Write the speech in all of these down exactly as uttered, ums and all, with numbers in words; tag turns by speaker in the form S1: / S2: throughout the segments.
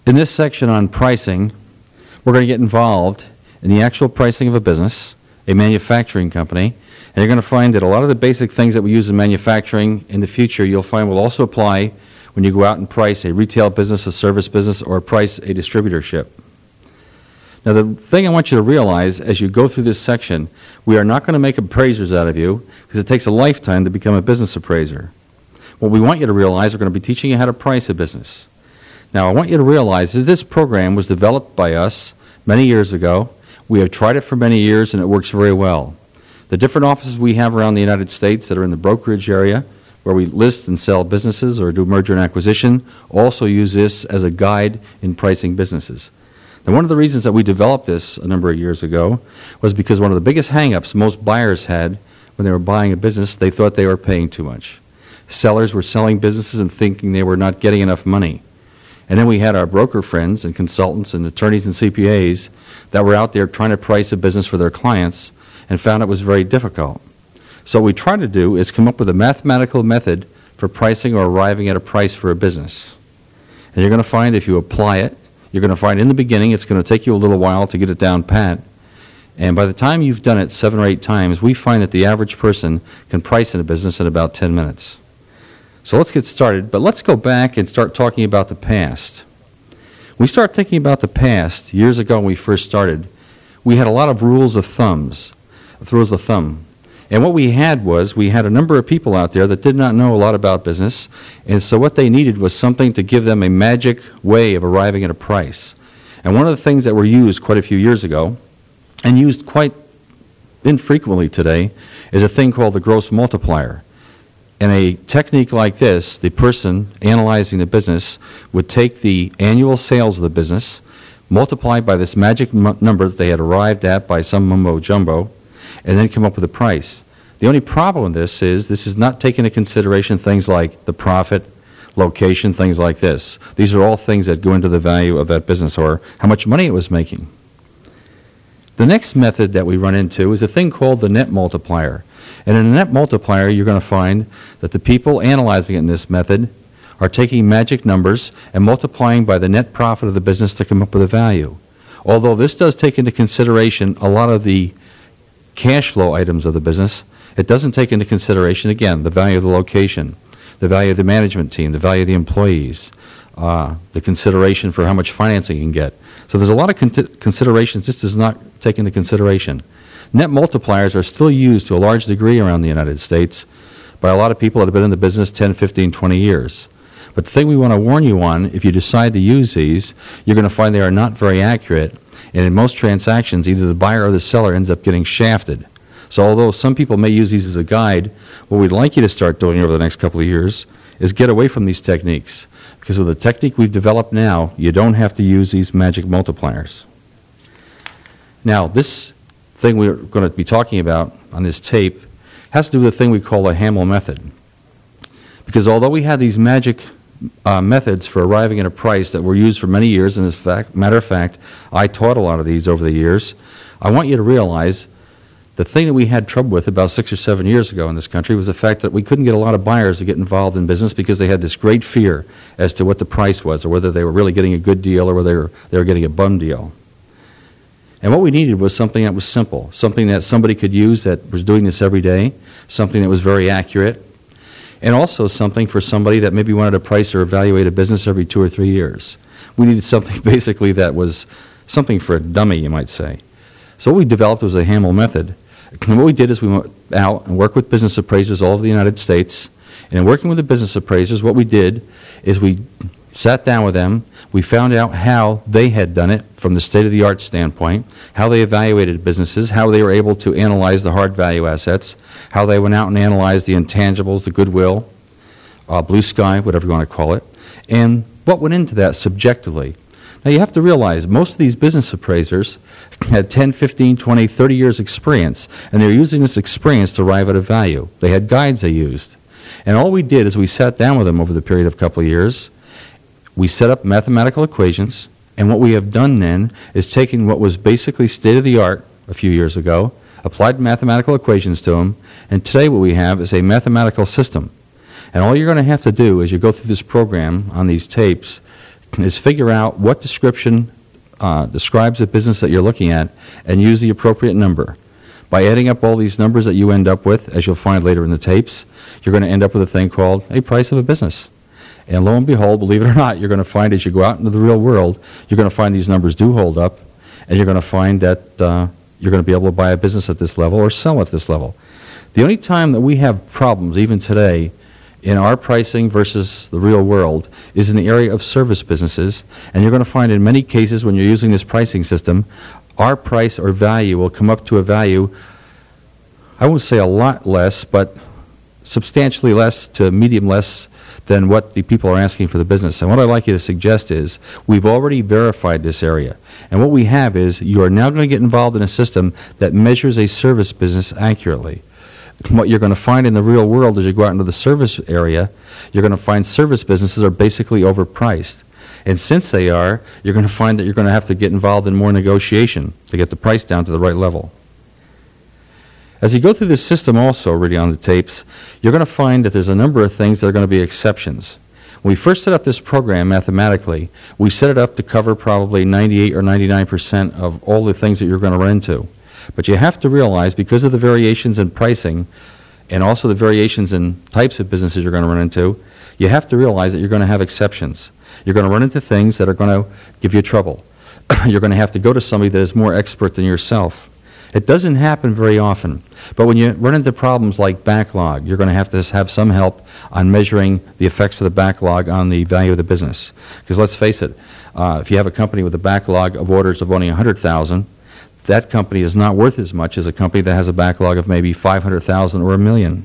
S1: In this section on pricing, we're going to get involved in the actual pricing of a business, a manufacturing company, and you're going to find that a lot of the basic things that we use in manufacturing in the future you'll find will also apply when you go out and price a retail business, a service business, or price a distributorship. Now, the thing I want you to realize as you go through this section, we are not going to make appraisers out of you because it takes a lifetime to become a business appraiser. What we want you to realize, we're going to be teaching you how to price a business. Now, I want you to realize that this program was developed by us many years ago. We have tried it for many years, and it works very well. The different offices we have around the United States that are in the brokerage area, where we list and sell businesses or do merger and acquisition, also use this as a guide in pricing businesses. And one of the reasons that we developed this a number of years ago was because one of the biggest hang-ups most buyers had when they were buying a business, they thought they were paying too much. Sellers were selling businesses and thinking they were not getting enough money. And then we had our broker friends and consultants and attorneys and C P As that were out there trying to price a business for their clients and found it was very difficult. So what we try to do is come up with a mathematical method for pricing or arriving at a price for a business. And you're going to find if you apply it, you're going to find in the beginning it's going to take you a little while to get it down pat. And by the time you've done it seven or eight times, we find that the average person can price in a business in about ten minutes. So let's get started, but let's go back and start talking about the past. We start thinking about the past. Years ago when we first started, we had a lot of rules of thumbs, rules of thumb. And what we had was, we had a number of people out there that did not know a lot about business, and so what they needed was something to give them a magic way of arriving at a price. And one of the things that were used quite a few years ago, and used quite infrequently today, is a thing called the gross multiplier. In a technique like this, the person analyzing the business would take the annual sales of the business, multiply by this magic m- number that they had arrived at by some mumbo-jumbo, and then come up with a price. The only problem with this is this is not taking into consideration things like the profit, location, things like this. These are all things that go into the value of that business or how much money it was making. The next method that we run into is a thing called the net multiplier. And in a net multiplier, you're going to find that the people analyzing it in this method are taking magic numbers and multiplying by the net profit of the business to come up with a value. Although this does take into consideration a lot of the cash flow items of the business, it doesn't take into consideration, again, the value of the location, the value of the management team, the value of the employees, uh, the consideration for how much financing you can get. So there's a lot of con- considerations this does not take into consideration. Net multipliers are still used to a large degree around the United States by a lot of people that have been in the business ten, fifteen, twenty years. But the thing we want to warn you on, if you decide to use these, you're going to find they are not very accurate, and in most transactions, either the buyer or the seller ends up getting shafted. So although some people may use these as a guide, what we'd like you to start doing over the next couple of years is get away from these techniques. Because with the technique we've developed now, you don't have to use these magic multipliers. Now, this thing we're going to be talking about on this tape has to do with a thing we call the Hamel method. Because although we had these magic uh, methods for arriving at a price that were used for many years, and as a fact, matter of fact, I taught a lot of these over the years, I want you to realize the thing that we had trouble with about six or seven years ago in this country was the fact that we couldn't get a lot of buyers to get involved in business because they had this great fear as to what the price was or whether they were really getting a good deal or whether they were, they were getting a bum deal. And what we needed was something that was simple, something that somebody could use that was doing this every day, something that was very accurate, and also something for somebody that maybe wanted to price or evaluate a business every two or three years. We needed something basically that was something for a dummy, you might say. So what we developed was a Hamel method. And what we did is we went out and worked with business appraisers all over the United States. And in working with the business appraisers, what we did is we sat down with them. We found out how they had done it from the state-of-the-art standpoint, how they evaluated businesses, how they were able to analyze the hard value assets, how they went out and analyzed the intangibles, the goodwill, uh, blue sky, whatever you want to call it, and what went into that subjectively. Now you have to realize most of these business appraisers had ten, fifteen, twenty, thirty years experience, and they were using this experience to arrive at a value. They had guides they used. And all we did is we sat down with them over the period of a couple of years. We set up mathematical equations, and what we have done then is taken what was basically state-of-the-art a few years ago, applied mathematical equations to them, and today what we have is a mathematical system. And all you're going to have to do as you go through this program on these tapes is figure out what description uh, describes the business that you're looking at and use the appropriate number. By adding up all these numbers that you end up with, as you'll find later in the tapes, you're going to end up with a thing called a price of a business. And lo and behold, believe it or not, you're going to find as you go out into the real world, you're going to find these numbers do hold up, and you're going to find that uh, you're going to be able to buy a business at this level or sell at this level. The only time that we have problems, even today, in our pricing versus the real world is in the area of service businesses, and you're going to find in many cases when you're using this pricing system, our price or value will come up to a value, I won't say a lot less, but substantially less to medium less than what the people are asking for the business. And what I'd like you to suggest is we've already verified this area. And what we have is you are now going to get involved in a system that measures a service business accurately. What you're going to find in the real world as you go out into the service area, you're going to find service businesses are basically overpriced. And since they are, you're going to find that you're going to have to get involved in more negotiation to get the price down to the right level. As you go through this system also, really on the tapes, you're going to find that there's a number of things that are going to be exceptions. When we first set up this program mathematically, we set it up to cover probably ninety-eight or ninety-nine percent of all the things that you're going to run into. But you have to realize, because of the variations in pricing and also the variations in types of businesses you're going to run into, you have to realize that you're going to have exceptions. You're going to run into things that are going to give you trouble. You're going to have to go to somebody that is more expert than yourself. It doesn't happen very often. But when you run into problems like backlog, you're going to have to have some help on measuring the effects of the backlog on the value of the business. Because let's face it, uh, if you have a company with a backlog of orders of only one hundred thousand, that company is not worth as much as a company that has a backlog of maybe five hundred thousand or a million.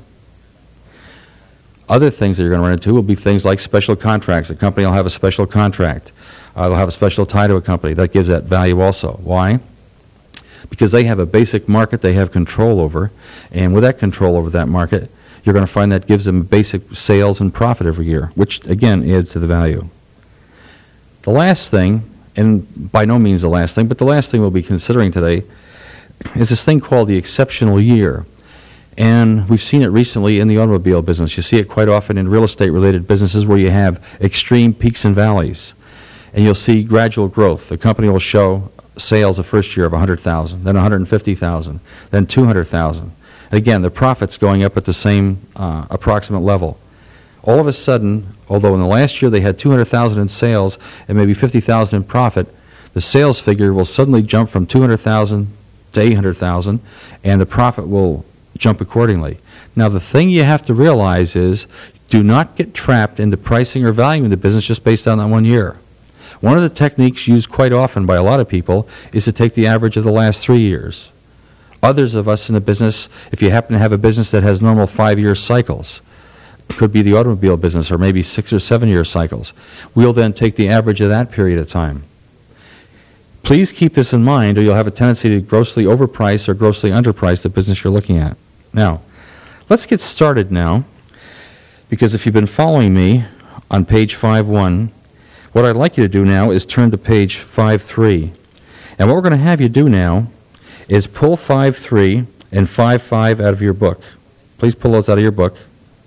S1: Other things that you're going to run into will be things like special contracts. A company will have a special contract. Uh, they'll have a special tie to a company. That gives that value also. Why? Because they have a basic market they have control over, and with that control over that market, you're going to find that gives them basic sales and profit every year, which, again, adds to the value. The last thing, and by no means the last thing, but the last thing we'll be considering today is this thing called the exceptional year. And we've seen it recently in the automobile business. You see it quite often in real estate-related businesses where you have extreme peaks and valleys. And you'll see gradual growth. The company will show sales the first year of one hundred thousand, then one hundred fifty thousand, then two hundred thousand. And again, the profit's going up at the same uh, approximate level. All of a sudden, although in the last year they had two hundred thousand in sales and maybe fifty thousand in profit, the sales figure will suddenly jump from two hundred thousand to eight hundred thousand, and the profit will jump accordingly. Now, the thing you have to realize is do not get trapped into pricing or valuing the business just based on that one year. One of the techniques used quite often by a lot of people is to take the average of the last three years. Others of us in the business, if you happen to have a business that has normal five-year cycles, could be the automobile business, or maybe six or seven-year cycles, we'll then take the average of that period of time. Please keep this in mind, or you'll have a tendency to grossly overprice or grossly underprice the business you're looking at. Now, let's get started now, because if you've been following me on page five one, what I'd like you to do now is turn to page five three. And what we're going to have you do now is pull five three and five five out of your book. Please pull those out of your book.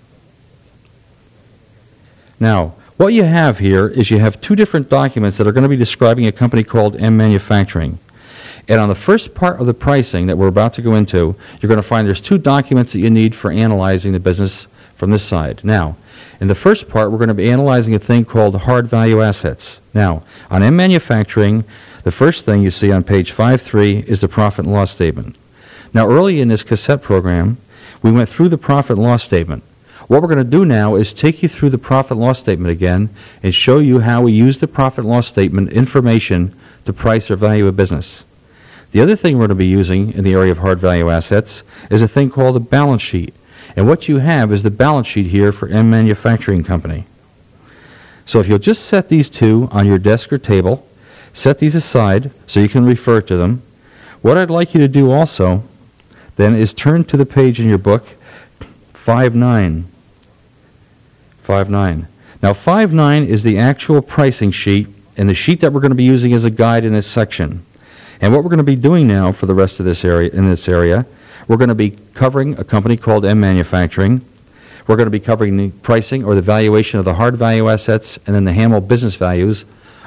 S1: Now, what you have here is you have two different documents that are going to be describing a company called M Manufacturing. And on the first part of the pricing that we're about to go into, you're going to find there's two documents that you need for analyzing the business from this side. Now, in the first part, we're going to be analyzing a thing called hard value assets. Now, on M Manufacturing, the first thing you see on page five three is the profit and loss statement. Now, early in this cassette program, we went through the profit and loss statement. What we're going to do now is take you through the profit and loss statement again and show you how we use the profit and loss statement information to price or value a business. The other thing we're going to be using in the area of hard value assets is a thing called a balance sheet. And what you have is the balance sheet here for M Manufacturing Company. So if you'll just set these two on your desk or table, set these aside so you can refer to them. What I'd like you to do also then is turn to the page in your book, five nine. five nine. Now, five nine is the actual pricing sheet and the sheet that we're going to be using as a guide in this section. And what we're going to be doing now for the rest of this area, in this area, we're going to be covering a company called M Manufacturing. We're going to be covering the pricing or the valuation of the hard value assets and then the Hamel business values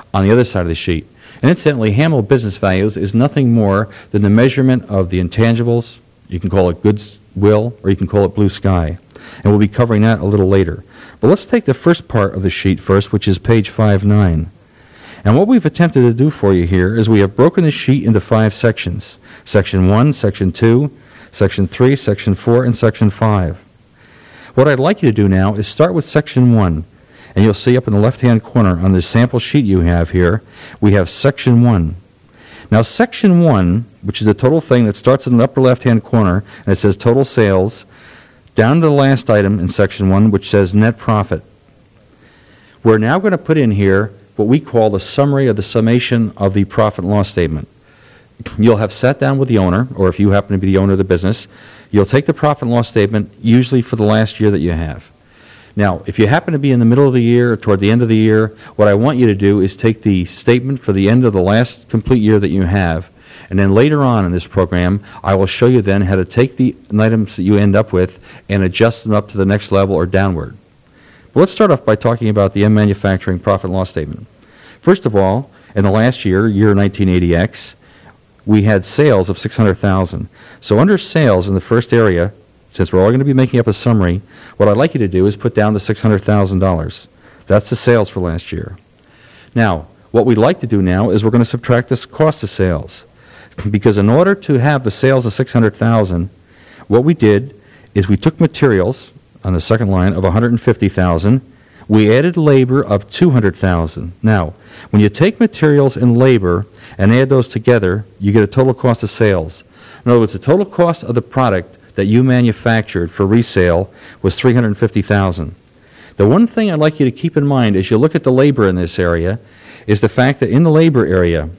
S1: on the other side of the sheet. And incidentally, Hamel Business Values is nothing more than the measurement of the intangibles. You can call it goodwill, or you can call it blue sky. And we'll be covering that a little later. But let's take the first part of the sheet first, which is page five nine. And what we've attempted to do for you here is we have broken the sheet into five sections. Section one, Section two, Section three, Section four, and Section five. What I'd like you to do now is start with Section one. And you'll see up in the left-hand corner on the sample sheet you have here, we have Section one. Now, Section one, which is the total thing that starts in the upper left-hand corner, and it says total sales, down to the last item in Section one, which says net profit. We're now going to put in here what we call the summary of the summation of the profit and loss statement. You'll have sat down with the owner, or if you happen to be the owner of the business, you'll take the profit and loss statement, usually for the last year that you have. Now, if you happen to be in the middle of the year or toward the end of the year, what I want you to do is take the statement for the end of the last complete year that you have, and then later on in this program, I will show you then how to take the items that you end up with and adjust them up to the next level or downward. But let's start off by talking about the M Manufacturing profit and loss statement. First of all, in the last year, year nineteen eighty X, we had sales of six hundred thousand dollars. So under sales in the first area, since we're all going to be making up a summary, what I'd like you to do is put down the six hundred thousand dollars. That's the sales for last year. Now, what we'd like to do now is we're going to subtract this cost of sales. Because in order to have the sales of six hundred thousand dollars, what we did is we took materials on the second line of one hundred fifty thousand dollars. We added labor of two hundred thousand dollars. Now, when you take materials and labor and add those together, you get a total cost of sales. In other words, the total cost of the product that you manufactured for resale was three hundred fifty thousand dollars. The one thing I'd like you to keep in mind as you look at the labor in this area is the fact that in the labor area,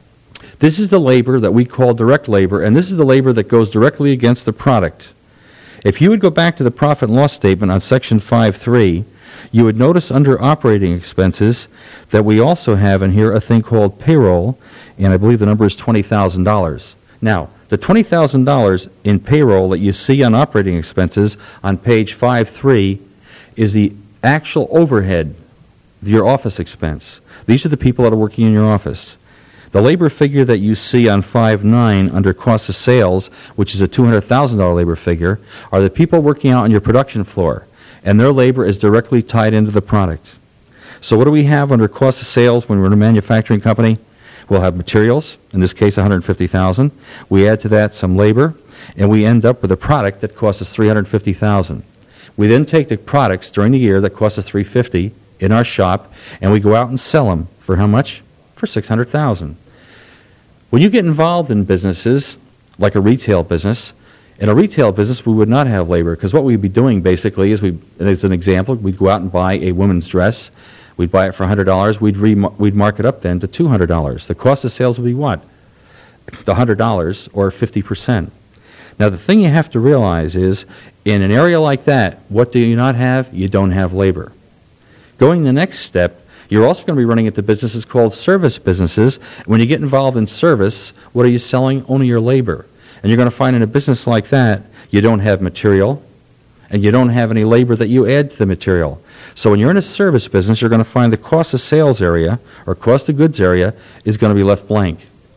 S1: this is the labor that we call direct labor, and this is the labor that goes directly against the product. If you would go back to the profit and loss statement on section five three, you would notice under operating expenses that we also have in here a thing called payroll, and I believe the number is twenty thousand dollars. Now, the twenty thousand dollars in payroll that you see on operating expenses on page five three is the actual overhead, your office expense. These are the people that are working in your office. The labor figure that you see on five nine under cost of sales, which is a two hundred thousand dollars labor figure, are the people working out on your production floor, and their labor is directly tied into the product. So what do we have under cost of sales when we're in a manufacturing company? We'll have materials, in this case one hundred fifty thousand dollars. We add to that some labor, and we end up with a product that costs us three hundred fifty thousand dollars. We then take the products during the year that cost us three hundred fifty thousand dollars in our shop, and we go out and sell them for how much? For six hundred thousand dollars. When you get involved in businesses, like a retail business, in a retail business we would not have labor, because what we'd be doing basically is, we, as an example, we'd go out and buy a women's dress. We'd buy it for one hundred dollars. We'd, re- we'd mark it up then to two hundred dollars. The cost of sales would be what? The one hundred dollars or fifty percent. Now, the thing you have to realize is, in an area like that, what do you not have? You don't have labor. Going the next step, you're also going to be running into businesses called service businesses. When you get involved in service, what are you selling? Only your labor. And you're going to find in a business like that, you don't have material, and you don't have any labor that you add to the material. So when you're in a service business, you're going to find the cost of sales area, or cost of goods area, is going to be left blank.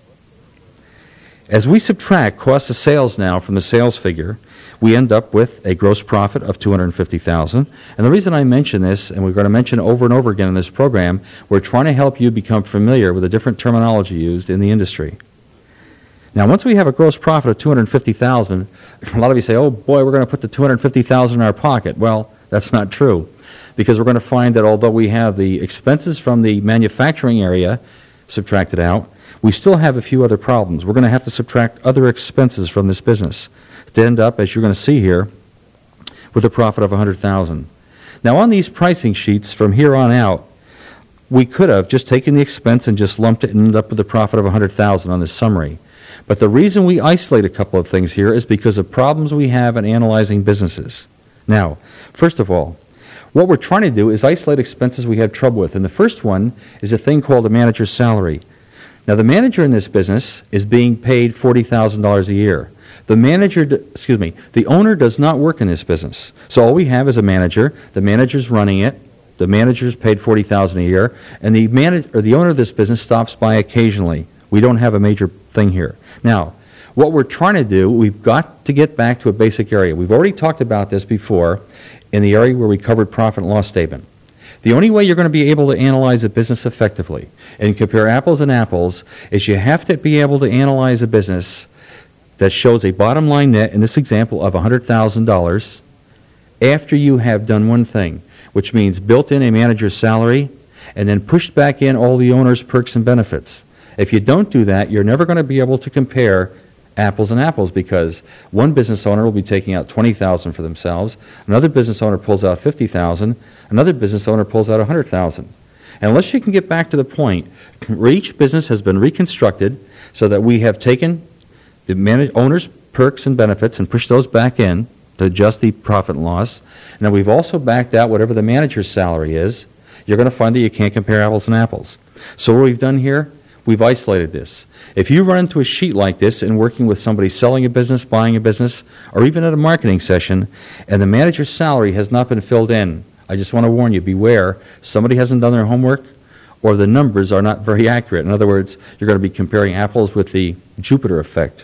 S1: As we subtract cost of sales now from the sales figure, we end up with a gross profit of two hundred fifty thousand dollars. And the reason I mention this, and we're going to mention over and over again in this program, we're trying to help you become familiar with the different terminology used in the industry. Now, once we have a gross profit of two hundred fifty thousand dollars, a lot of you say, oh boy, we're going to put the two hundred fifty thousand dollars in our pocket. Well, that's not true, because we're going to find that although we have the expenses from the manufacturing area subtracted out, we still have a few other problems. We're going to have to subtract other expenses from this business to end up, as you're going to see here, with a profit of one hundred thousand dollars. Now, on these pricing sheets from here on out, we could have just taken the expense and just lumped it and ended up with a profit of one hundred thousand dollars on this summary. But the reason we isolate a couple of things here is because of problems we have in analyzing businesses. Now, first of all, what we're trying to do is isolate expenses we have trouble with. And the first one is a thing called a manager's salary. Now, the manager in this business is being paid forty thousand dollars a year. The manager, excuse me, the owner does not work in this business. So all we have is a manager. The manager's running it. The manager's paid forty thousand dollars a year, and the manage, or the owner of this business stops by occasionally. We don't have a major thing here. Now, what we're trying to do, we've got to get back to a basic area. We've already talked about this before in the area where we covered profit and loss statement. The only way you're going to be able to analyze a business effectively and compare apples and apples is you have to be able to analyze a business that shows a bottom line net, in this example, of one hundred thousand dollars after you have done one thing, which means built in a manager's salary and then pushed back in all the owner's perks and benefits. If you don't do that, you're never going to be able to compare apples and apples, because one business owner will be taking out twenty thousand dollars for themselves, another business owner pulls out fifty thousand dollars, another business owner pulls out one hundred thousand dollars. And unless you can get back to the point where each business has been reconstructed so that we have taken the manage- owner's perks and benefits and pushed those back in to adjust the profit and loss, and then we've also backed out whatever the manager's salary is, you're going to find that you can't compare apples and apples. So what we've done here, we've isolated this. If you run into a sheet like this in working with somebody selling a business, buying a business, or even at a marketing session, and the manager's salary has not been filled in, I just want to warn you, beware. Somebody hasn't done their homework, or the numbers are not very accurate. In other words, you're going to be comparing apples with the Jupiter effect.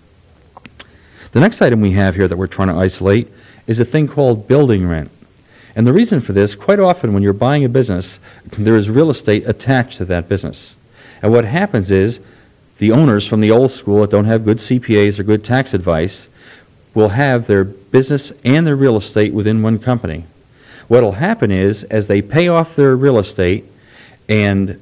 S1: The next item we have here that we're trying to isolate is a thing called building rent. And the reason for this, quite often when you're buying a business, there is real estate attached to that business. And what happens is the owners from the old school that don't have good C P As or good tax advice will have their business and their real estate within one company. What will happen is, as they pay off their real estate and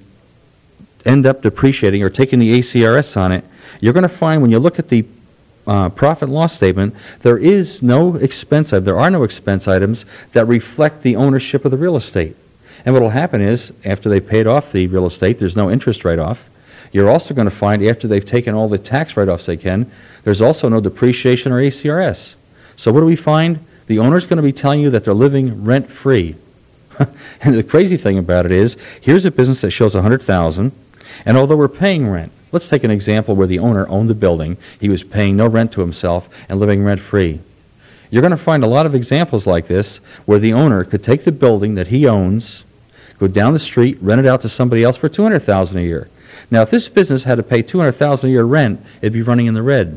S1: end up depreciating or taking the A C R S on it, you're going to find when you look at the Uh, profit and loss statement, there is no expense, there are no expense items that reflect the ownership of the real estate. And what will happen is, after they paid off the real estate, there's no interest write-off. You're also going to find, after they've taken all the tax write-offs they can, there's also no depreciation or A C R S. So what do we find? The owner's going to be telling you that they're living rent-free. And the crazy thing about it is, here's a business that shows one hundred thousand dollars, and although we're paying rent, let's take an example where the owner owned the building, he was paying no rent to himself and living rent-free. You're going to find a lot of examples like this where the owner could take the building that he owns, go down the street, rent it out to somebody else for two hundred thousand dollars a year. Now, if this business had to pay two hundred thousand dollars a year rent, it'd be running in the red.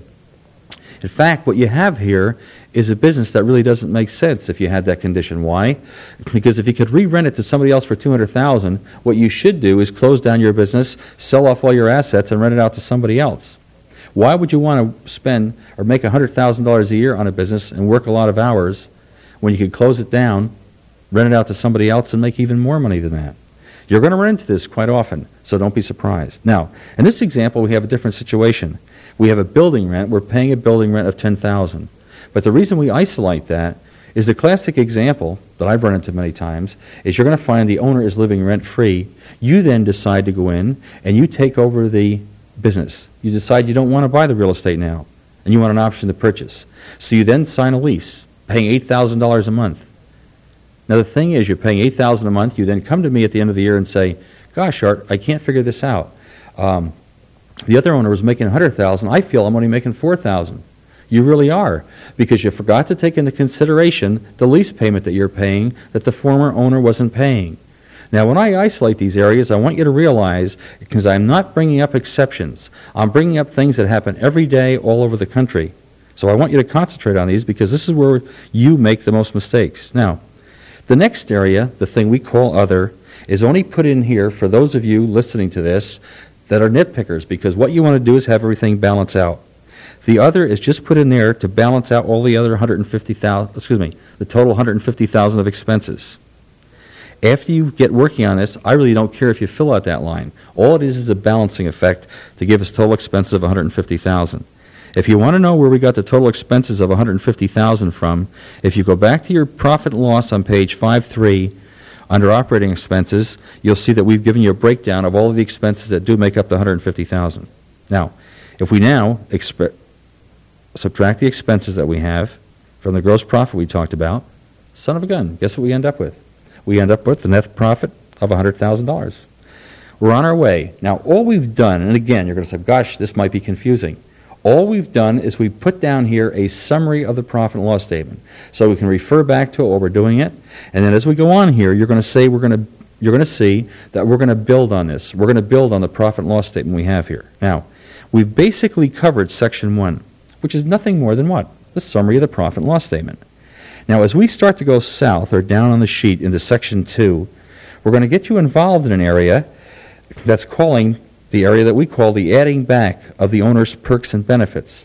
S1: In fact, what you have here is a business that really doesn't make sense if you had that condition. Why? Because if you could re-rent it to somebody else for two hundred thousand dollars, what you should do is close down your business, sell off all your assets, and rent it out to somebody else. Why would you want to spend or make one hundred thousand dollars a year on a business and work a lot of hours when you could close it down, rent it out to somebody else, and make even more money than that? You're going to run into this quite often, so don't be surprised. Now, in this example, we have a different situation. We have a building rent. We're paying a building rent of ten thousand dollars. But the reason we isolate that is the classic example that I've run into many times is you're going to find the owner is living rent-free. You then decide to go in and you take over the business. You decide you don't want to buy the real estate now, and you want an option to purchase. So you then sign a lease, paying eight thousand dollars a month. Now the thing is, you're paying eight thousand dollars a month. You then come to me at the end of the year and say, gosh, Art, I can't figure this out. Um, the other owner was making one hundred thousand dollars. I feel I'm only making four thousand dollars. You really are, because you forgot to take into consideration the lease payment that you're paying that the former owner wasn't paying. Now, when I isolate these areas, I want you to realize, because I'm not bringing up exceptions, I'm bringing up things that happen every day all over the country. So I want you to concentrate on these, because this is where you make the most mistakes. Now, the next area, the thing we call other, is only put in here for those of you listening to this that are nitpickers, because what you want to do is have everything balance out. The other is just put in there to balance out all the other one hundred fifty thousand, excuse me, the total one hundred fifty thousand of expenses. After you get working on this, I really don't care if you fill out that line. All it is is a balancing effect to give us total expenses of one hundred fifty thousand. If you want to know where we got the total expenses of one hundred fifty thousand from, if you go back to your profit and loss on page five three, under operating expenses, you'll see that we've given you a breakdown of all of the expenses that do make up the one hundred fifty thousand. Now, if we now exp- subtract the expenses that we have from the gross profit we talked about, son of a gun, guess what we end up with? We end up with the net profit of one hundred thousand dollars. We're on our way. Now, all we've done, and again, you're going to say, gosh, this might be confusing. All we've done is we put down here a summary of the profit and loss statement. So we can refer back to it while we're doing it. And then as we go on here, you're going to say we're going to you're going to see that we're going to build on this. We're going to build on the profit and loss statement we have here. Now, we've basically covered section one, which is nothing more than what? The summary of the profit and loss statement. Now, as we start to go south or down on the sheet into section two, we're going to get you involved in an area that's calling the area that we call the adding back of the owner's perks and benefits.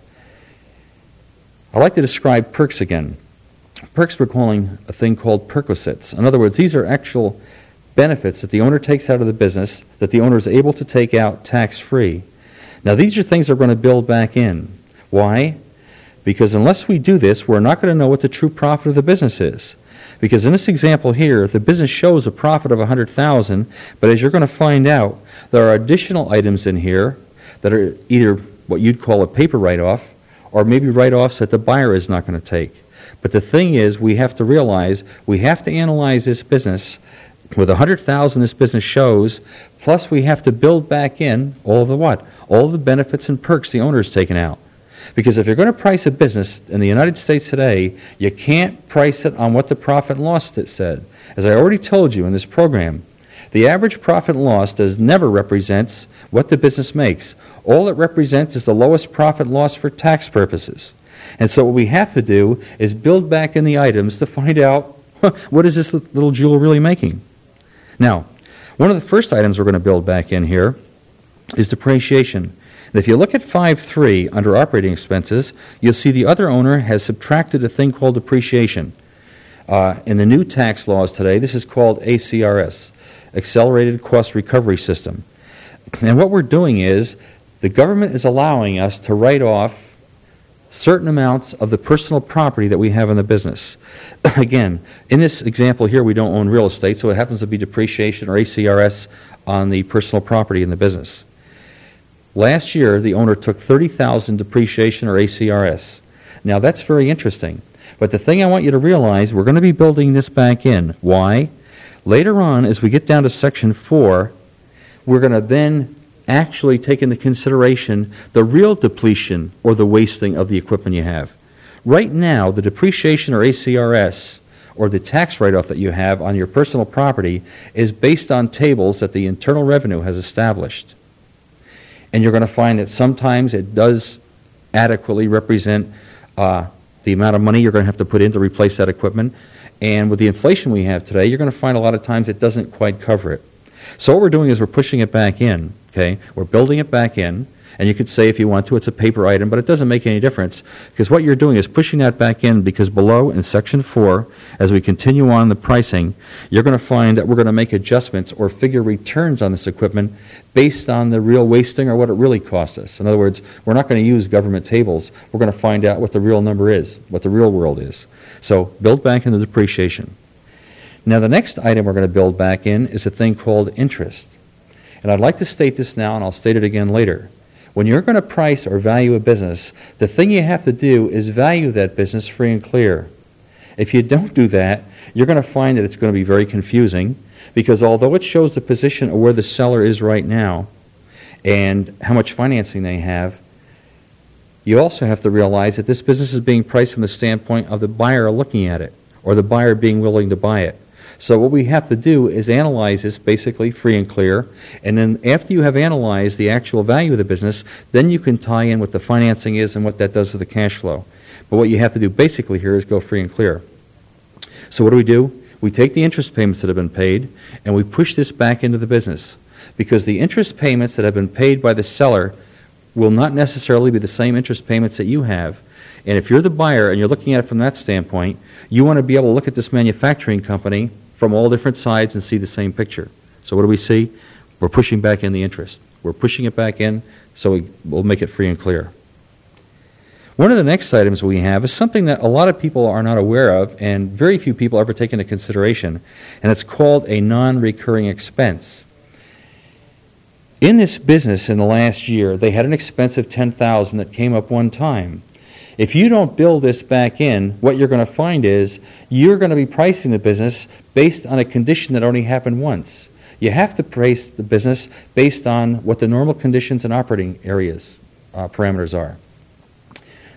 S1: I like to describe perks again. Perks we're calling a thing called perquisites. In other words, these are actual benefits that the owner takes out of the business that the owner is able to take out tax-free. Now, these are things that we're going to build back in. Why? Because unless we do this, we're not going to know what the true profit of the business is. Because in this example here, the business shows a profit of one hundred thousand dollars, but as you're going to find out, there are additional items in here that are either what you'd call a paper write-off, or maybe write-offs that the buyer is not going to take. But the thing is, we have to realize, we have to analyze this business with one hundred thousand dollars this business shows, plus we have to build back in all of the what? All of the benefits and perks the owner has taken out. Because if you're going to price a business in the United States today, you can't price it on what the profit and loss said. As I already told you in this program, the average profit and loss does never represents what the business makes. All it represents is the lowest profit and loss for tax purposes. And so what we have to do is build back in the items to find out, what is this little jewel really making? Now, one of the first items we're going to build back in here is depreciation. And if you look at five three under operating expenses, you'll see the other owner has subtracted a thing called depreciation. Uh, in the new tax laws today, this is called A C R S, Accelerated Cost Recovery System. And what we're doing is, the government is allowing us to write off certain amounts of the personal property that we have in the business. Again, in this example here, we don't own real estate, so it happens to be depreciation or A C R S on the personal property in the business. Last year, the owner took thirty thousand dollars depreciation or A C R S. Now, that's very interesting. But the thing I want you to realize, we're going to be building this back in. Why? Later on, as we get down to section four, we're going to then actually take into consideration the real depletion or the wasting of the equipment you have. Right now, the depreciation or A C R S, or the tax write-off that you have on your personal property, is based on tables that the Internal Revenue has established. And you're going to find that sometimes it does adequately represent uh, the amount of money you're going to have to put in to replace that equipment. And with the inflation we have today, you're going to find a lot of times it doesn't quite cover it. So what we're doing is we're pushing it back in. Okay, we're building it back in, and you could say if you want to it's a paper item, but it doesn't make any difference, because what you're doing is pushing that back in, because below in section four, as we continue on the pricing, you're going to find that we're going to make adjustments or figure returns on this equipment based on the real wasting or what it really cost us. In other words, we're not going to use government tables. We're going to find out what the real number is, what the real world is. So build back in the depreciation. Now the next item we're going to build back in is a thing called interest. And I'd like to state this now, and I'll state it again later. When you're going to price or value a business, the thing you have to do is value that business free and clear. If you don't do that, you're going to find that it's going to be very confusing, because although it shows the position of where the seller is right now and how much financing they have, you also have to realize that this business is being priced from the standpoint of the buyer looking at it, or the buyer being willing to buy it. So what we have to do is analyze this basically free and clear, and then after you have analyzed the actual value of the business, then you can tie in what the financing is and what that does to the cash flow. But what you have to do basically here is go free and clear. So what do we do? We take the interest payments that have been paid, and we push this back into the business, because the interest payments that have been paid by the seller will not necessarily be the same interest payments that you have. And if you're the buyer and you're looking at it from that standpoint, you want to be able to look at this manufacturing company from all different sides and see the same picture. So what do we see? We're pushing back in the interest. We're pushing it back in, so we, we'll make it free and clear. One of the next items we have is something that a lot of people are not aware of, and very few people ever take into consideration, and it's called a non-recurring expense. In this business in the last year, they had an expense of ten thousand dollars that came up one time. If you don't build this back in, what you're going to find is you're going to be pricing the business based on a condition that only happened once. You have to price the business based on what the normal conditions and operating areas uh, parameters are.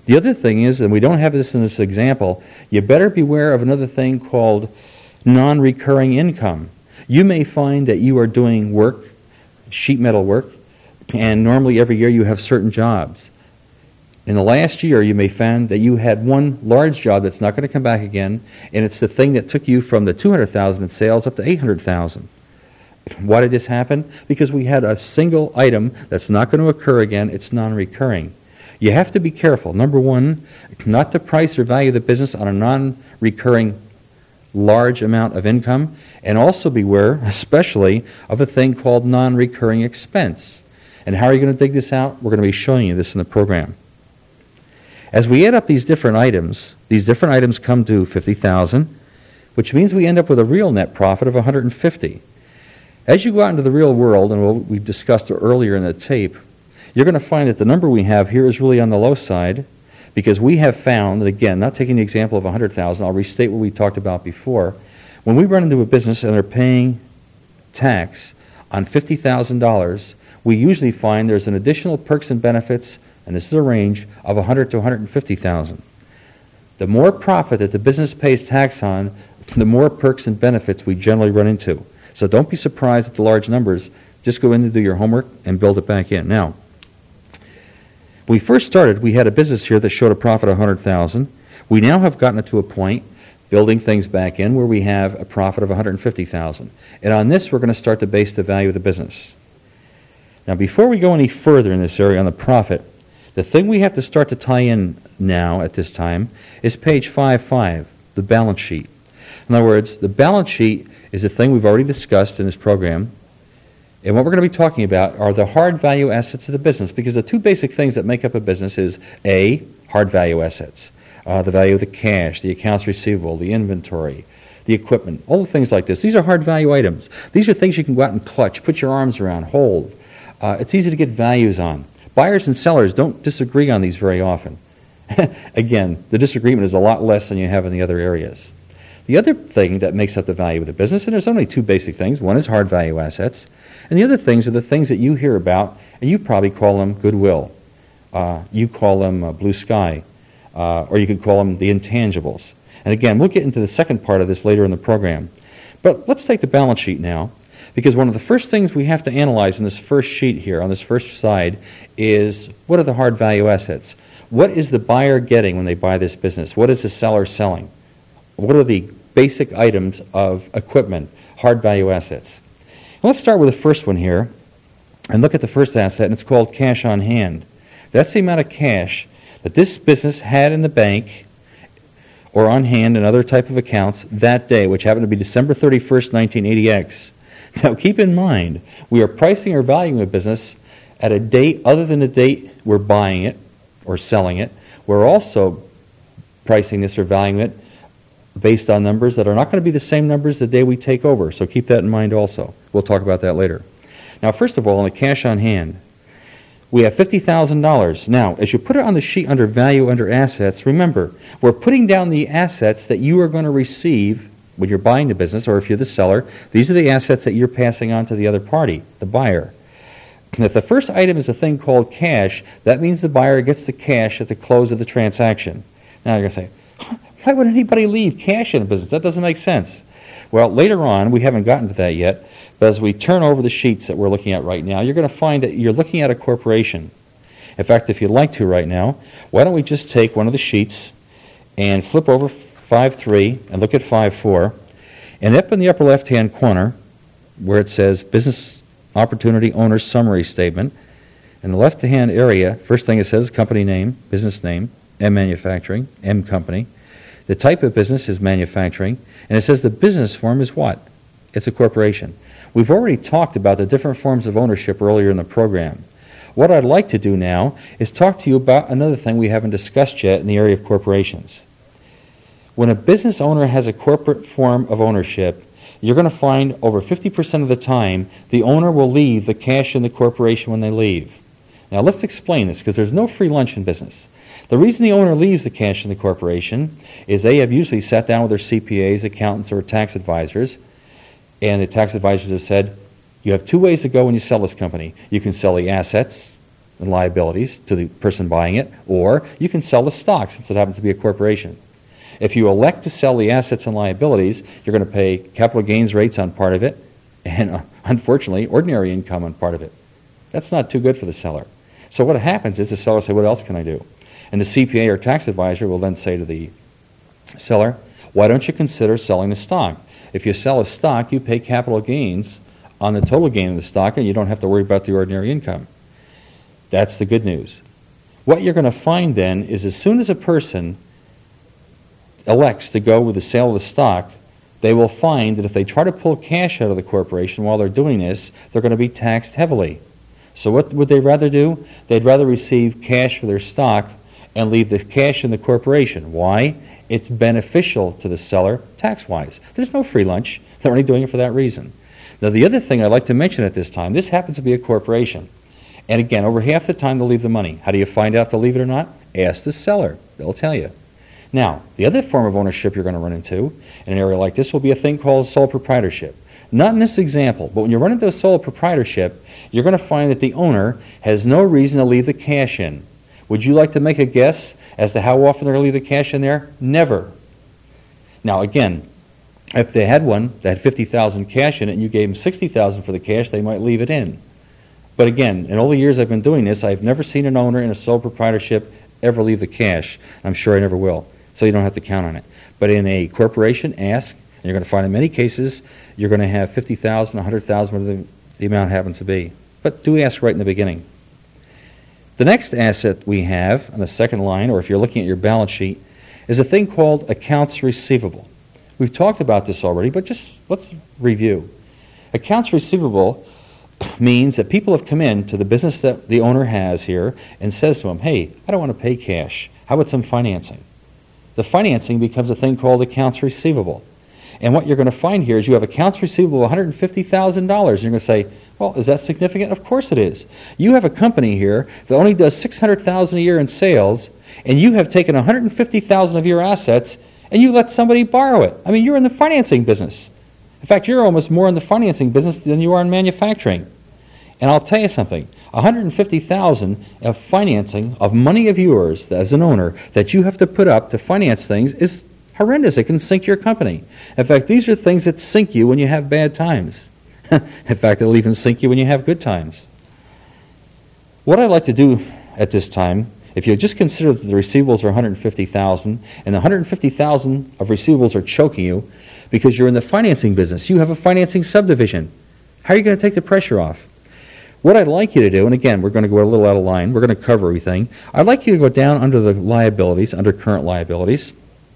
S1: The other thing is, and we don't have this in this example, you better beware of another thing called non-recurring income. You may find that you are doing work, sheet metal work, and normally every year you have certain jobs. In the last year, you may find that you had one large job that's not going to come back again, and it's the thing that took you from the two hundred thousand dollars in sales up to eight hundred thousand dollars. Why did this happen? Because we had a single item that's not going to occur again. It's non-recurring. You have to be careful. Number one, not to price or value the business on a non-recurring large amount of income, and also beware, especially, of a thing called non-recurring expense. And how are you going to dig this out? We're going to be showing you this in the program. As we add up these different items, these different items come to fifty thousand dollars, which means we end up with a real net profit of one hundred fifty thousand dollars. As you go out into the real world, and what we discussed earlier in the tape, you're going to find that the number we have here is really on the low side, because we have found that, again, not taking the example of one hundred thousand dollars, I'll restate what we talked about before. When we run into a business and they're paying tax on fifty thousand dollars, we usually find there's an additional perks and benefits, and this is a range, of one hundred thousand to one hundred fifty thousand dollars. The more profit that the business pays tax on, the more perks and benefits we generally run into. So don't be surprised at the large numbers. Just go in and do your homework and build it back in. Now, when we first started, we had a business here that showed a profit of one hundred thousand dollars. We now have gotten it to a point, building things back in, where we have a profit of one hundred fifty thousand dollars. And on this, we're going to start to base the value of the business. Now, before we go any further in this area on the profit, the thing we have to start to tie in now at this time is page five five, the balance sheet. In other words, the balance sheet is a thing we've already discussed in this program. And what we're going to be talking about are the hard value assets of the business, because the two basic things that make up a business is A, hard value assets, uh, the value of the cash, the accounts receivable, the inventory, the equipment, all the things like this. These are hard value items. These are things you can go out and clutch, put your arms around, hold. Uh, it's easy to get values on. Buyers and sellers don't disagree on these very often. Again, the disagreement is a lot less than you have in the other areas. The other thing that makes up the value of the business, and there's only two basic things. One is hard value assets, and the other things are the things that you hear about, and you probably call them goodwill. Uh, you call them uh, blue sky, uh, or you could call them the intangibles. And again, we'll get into the second part of this later in the program. But let's take the balance sheet now, because one of the first things we have to analyze in this first sheet here, on this first side, is what are the hard value assets? What is the buyer getting when they buy this business? What is the seller selling? What are the basic items of equipment, hard value assets? Well, let's start with the first one here and look at the first asset, and it's called cash on hand. That's the amount of cash that this business had in the bank or on hand in other type of accounts that day, which happened to be December thirty-first, nineteen eighty X. Now keep in mind, we are pricing or valuing a business at a date other than the date we're buying it or selling it. We're also pricing this or valuing it based on numbers that are not going to be the same numbers the day we take over. So keep that in mind also. We'll talk about that later. Now, first of all, on the cash on hand, we have fifty thousand dollars. Now, as you put it on the sheet under value, under assets, remember, we're putting down the assets that you are going to receive when you're buying the business, or if you're the seller. These are the assets that you're passing on to the other party, the buyer. And if the first item is a thing called cash, that means the buyer gets the cash at the close of the transaction. Now, you're going to say, why would anybody leave cash in a business? That doesn't make sense. Well, later on, we haven't gotten to that yet, but as we turn over the sheets that we're looking at right now, you're going to find that you're looking at a corporation. In fact, if you'd like to right now, why don't we just take one of the sheets and flip over five three and look at five four, and up in the upper left-hand corner, where it says Business Opportunity Owner Summary Statement, in the left-hand area, first thing it says, company name, business name, M Manufacturing, M Company. The type of business is manufacturing, and it says the business form is what? It's a corporation. We've already talked about the different forms of ownership earlier in the program. What I'd like to do now is talk to you about another thing we haven't discussed yet in the area of corporations. When a business owner has a corporate form of ownership, you're going to find over fifty percent of the time the owner will leave the cash in the corporation when they leave. Now let's explain this, because there's no free lunch in business. The reason the owner leaves the cash in the corporation is they have usually sat down with their C P As, accountants, or tax advisors, and the tax advisors have said, you have two ways to go when you sell this company. You can sell the assets, and liabilities to the person buying it, or you can sell the stock since it happens to be a corporation. If you elect to sell the assets and liabilities, you're going to pay capital gains rates on part of it, and uh, unfortunately, ordinary income on part of it. That's not too good for the seller. So what happens is the seller will say, what else can I do? And the C P A or tax advisor will then say to the seller, why don't you consider selling the stock? If you sell a stock, you pay capital gains on the total gain of the stock, and you don't have to worry about the ordinary income. That's the good news. What you're going to find then is as soon as a person elects to go with the sale of the stock, they will find that if they try to pull cash out of the corporation while they're doing this, they're going to be taxed heavily. So what would they rather do? They'd rather receive cash for their stock and leave the cash in the corporation. Why? It's beneficial to the seller tax-wise. There's no free lunch. They're only doing it for that reason. Now, the other thing I'd like to mention at this time, this happens to be a corporation. And again, over half the time they'll leave the money. How do you find out if they'll leave it or not? Ask the seller. They'll tell you. Now, the other form of ownership you're going to run into in an area like this will be a thing called sole proprietorship. Not in this example, but when you run into a sole proprietorship, you're going to find that the owner has no reason to leave the cash in. Would you like to make a guess as to how often they're going to leave the cash in there? Never. Now, again, if they had one that had fifty thousand dollars cash in it and you gave them sixty thousand dollars for the cash, they might leave it in. But again, in all the years I've been doing this, I've never seen an owner in a sole proprietorship ever leave the cash. I'm sure I never will, so you don't have to count on it. But in a corporation, ask, and you're going to find in many cases you're going to have fifty thousand dollars, one hundred thousand dollars, whatever the, the amount happens to be. But do ask right in the beginning. The next asset we have on the second line, or if you're looking at your balance sheet, is a thing called accounts receivable. We've talked about this already, but just let's review. Accounts receivable means that people have come in to the business that the owner has here and says to them, hey, I don't want to pay cash. How about some financing? The financing becomes a thing called accounts receivable. And what you're going to find here is you have accounts receivable of one hundred fifty thousand dollars. You're going to say, well, is that significant? Of course it is. You have a company here that only does six hundred thousand dollars a year in sales, and you have taken one hundred fifty thousand dollars of your assets and you let somebody borrow it. I mean, you're in the financing business. In fact, you're almost more in the financing business than you are in manufacturing. And I'll tell you something, one hundred fifty thousand dollars of financing of money of yours as an owner that you have to put up to finance things is horrendous. It can sink your company. In fact, these are things that sink you when you have bad times. In fact, it'll even sink you when you have good times. What I'd like to do at this time, if you just consider that the receivables are one hundred fifty thousand dollars, and the one hundred fifty thousand dollars of receivables are choking you because you're in the financing business. You have a financing subdivision. How are you going to take the pressure off? What I'd like you to do, and again, we're going to go a little out of line. We're going to cover everything. I'd like you to go down under the liabilities, under current liabilities.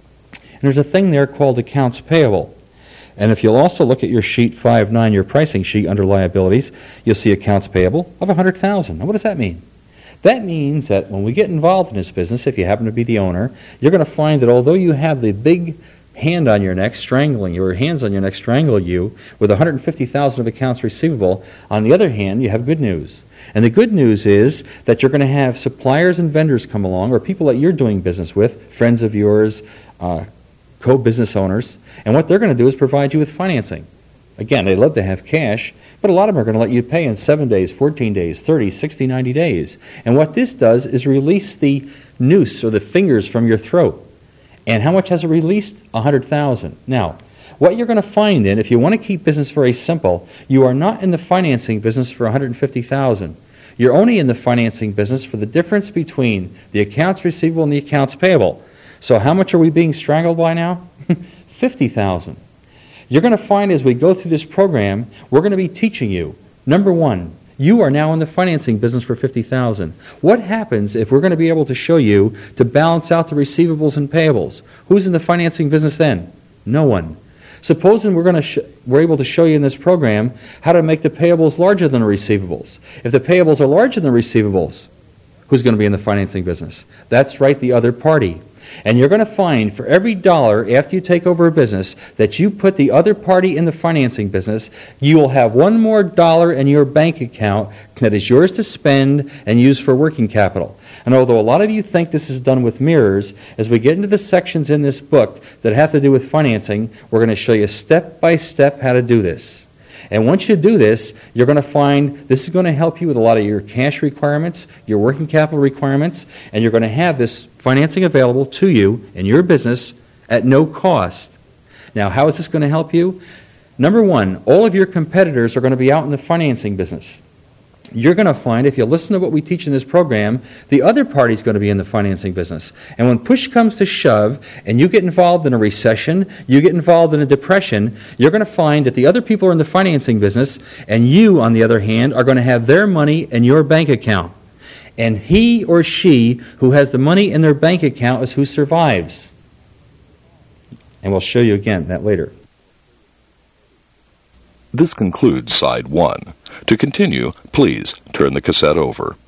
S1: And there's a thing there called accounts payable. And if you'll also look at your sheet five nine, your pricing sheet under liabilities, you'll see accounts payable of one hundred thousand dollars. Now, what does that mean? That means that when we get involved in this business, if you happen to be the owner, you're going to find that although you have the big hand on your neck strangling you, or hands on your neck strangle you, with one hundred fifty thousand dollars of accounts receivable, on the other hand, you have good news. And the good news is that you're going to have suppliers and vendors come along, or people that you're doing business with, friends of yours, uh, co-business owners, and what they're going to do is provide you with financing. Again, they love to have cash, but a lot of them are going to let you pay in seven days, fourteen days, thirty, sixty, ninety days. And what this does is release the noose or the fingers from your throat. And how much has it released? one hundred thousand dollars. Now, what you're going to find then, if you want to keep business very simple, you are not in the financing business for one hundred fifty thousand dollars. You're only in the financing business for the difference between the accounts receivable and the accounts payable. So how much are we being strangled by now? fifty thousand dollars. You're going to find as we go through this program, we're going to be teaching you, number one, you are now in the financing business for fifty thousand dollars. What happens if we're going to be able to show you to balance out the receivables and payables? Who's in the financing business then? No one. Supposing we're going to sh- we're able to show you in this program how to make the payables larger than the receivables. If the payables are larger than the receivables, who's going to be in the financing business? That's right, the other party. And you're going to find for every dollar after you take over a business that you put the other party in the financing business, you will have one more dollar in your bank account that is yours to spend and use for working capital. And although a lot of you think this is done with mirrors, as we get into the sections in this book that have to do with financing, we're going to show you step by step how to do this. And once you do this, you're going to find this is going to help you with a lot of your cash requirements, your working capital requirements, and you're going to have this financing available to you in your business at no cost. Now, how is this going to help you? Number one, all of your competitors are going to be out in the financing business. You're going to find, if you listen to what we teach in this program, the other party's going to be in the financing business. And when push comes to shove, and you get involved in a recession, you get involved in a depression, you're going to find that the other people are in the financing business, and you, on the other hand, are going to have their money in your bank account. And he or she who has the money in their bank account is who survives. And we'll show you again that later.
S2: This concludes Side one. To continue, please turn the cassette over.